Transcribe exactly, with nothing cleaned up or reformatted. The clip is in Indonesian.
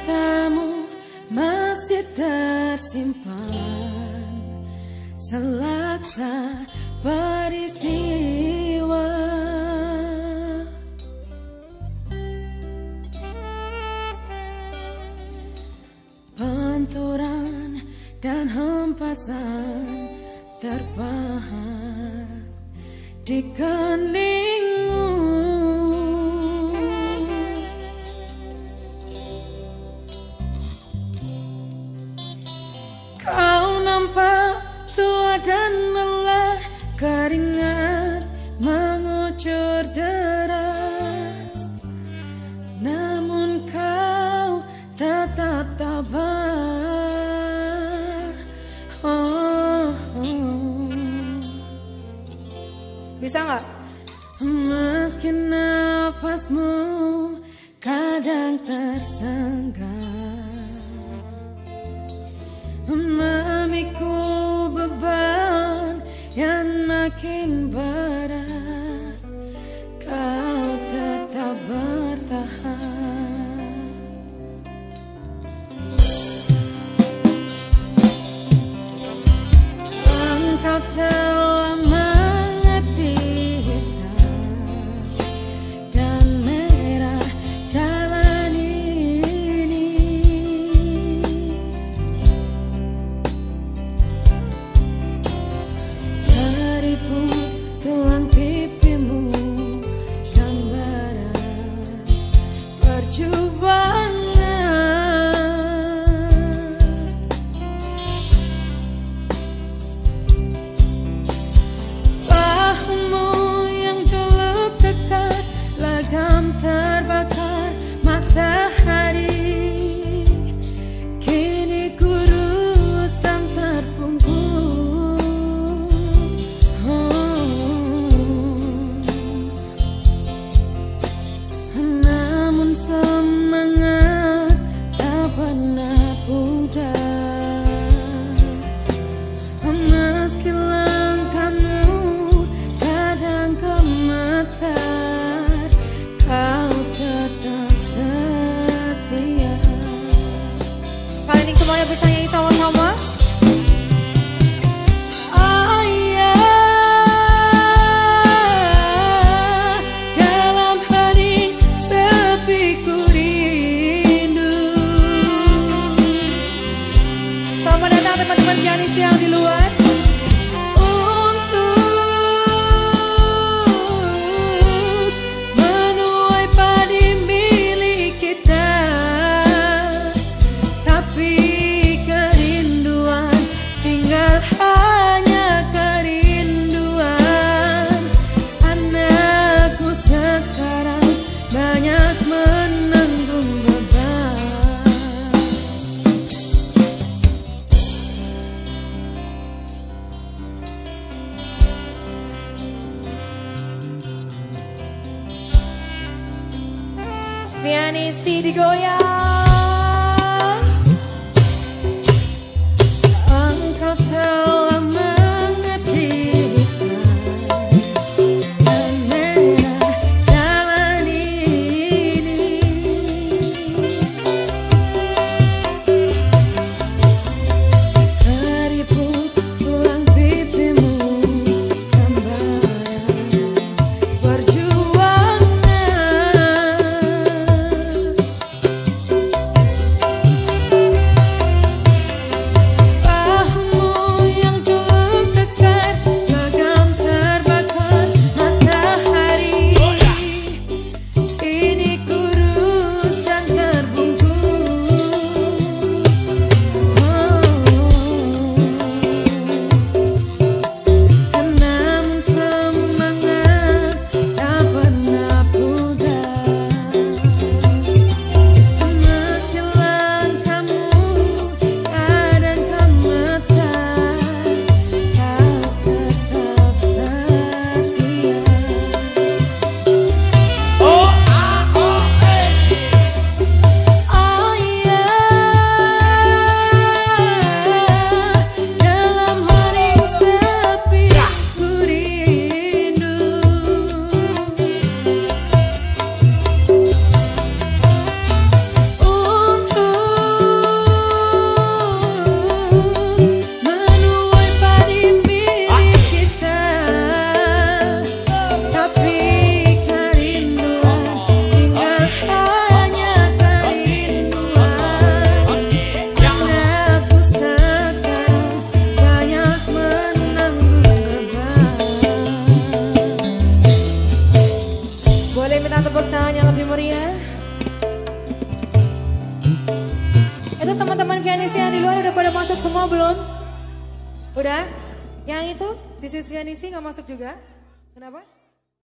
katamu masih tersimpan selaksa peristiwa. Panturan dan hempasan terpahat di keningmu. Kau nampak tua dan lelah, keringat mengucur deras, namun kau tetap tabah. Oh, oh. Bisa nggak? Meski nafasmu kadang tersenggah, memikul beban yang makin berat, kau tetap bertahan. Engkau telah mengerti hitam dan merah jalan ini. Keriput tulang pipimu gambaran perjuangan. Bahumu yang dulu dekat, legam terbakar matahari, kini kurus dan terpunggung. Namun semangat tak pernah pudar, meski langkahmu kadang gemetar, kau tetap setia. Kali ini semuanya bisa nyanyi sama-sama. Teman-teman pianis yang di luar, Untuk menuai padi milik kita, tapi kerinduan tinggal hanya kerinduan. Anakku sekarang banyak menanggung beban. pianis digoyang. Engkau telah mengerti hitam dan merah jalan ini. Keriput tulang pipimu gambaran perjuangan. Udah? Yang itu, This is Pianisti nggak masuk juga? Kenapa?